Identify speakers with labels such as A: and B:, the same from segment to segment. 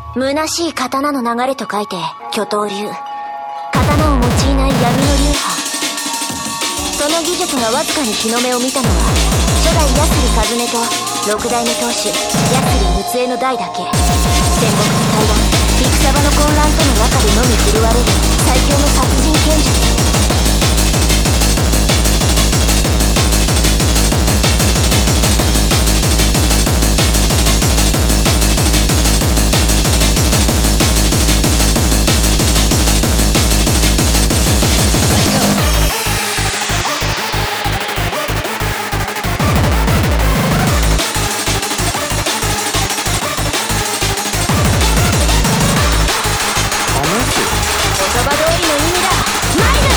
A: 虚しい刀の流れと書いて巨刀流。刀を用いない闇の流派。その技術がわずかに日の目を見たのは初代ヤスリカズネと六代目当主ヤスリ陸江の代だけ。戦国の対談、戦場の混乱との中でのみ振るわれる最強の殺人剣術。言葉通りの意味だ。マイル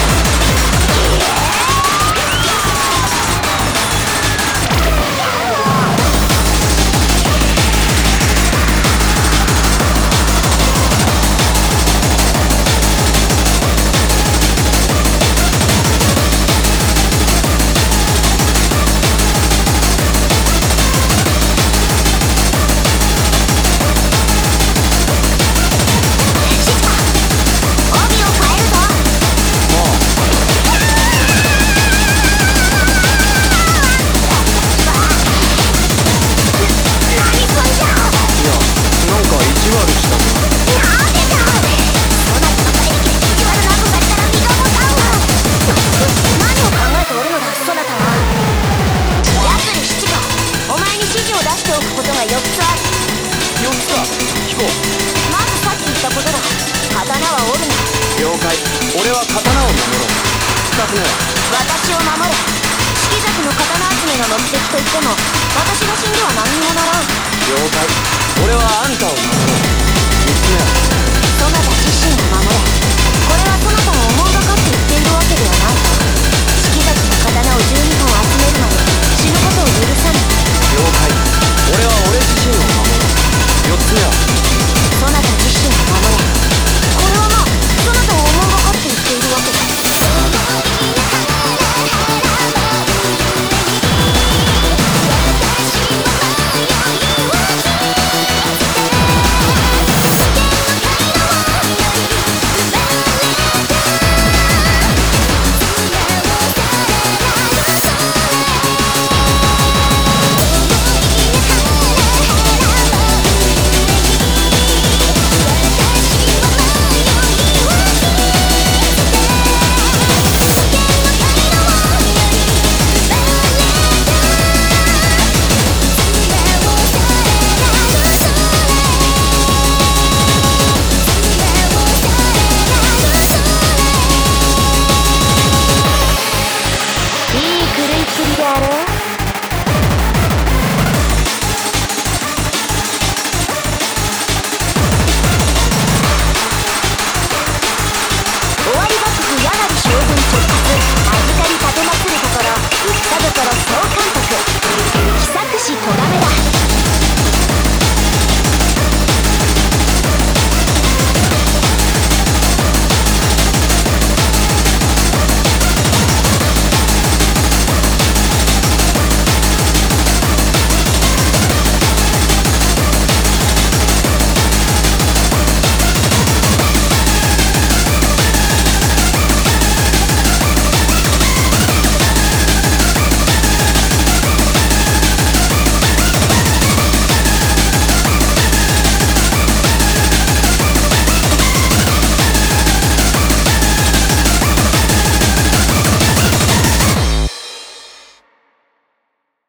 B: 俺は刀を守ろう。二つ目は
A: 私を守れ。式崎の刀集めの目的といっても私が信